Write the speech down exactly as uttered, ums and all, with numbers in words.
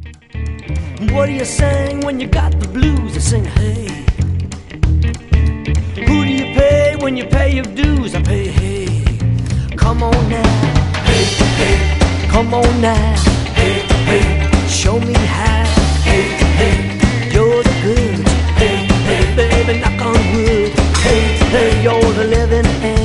What do you sing when you got the blues? I sing, hey. Who do you pay when you pay your dues? I pay, hey. Come on now, hey, hey. Come on now, hey, hey. Show me how, hey, hey. You're the good, hey, hey. Baby, knock on wood, hey, hey. You're the living end.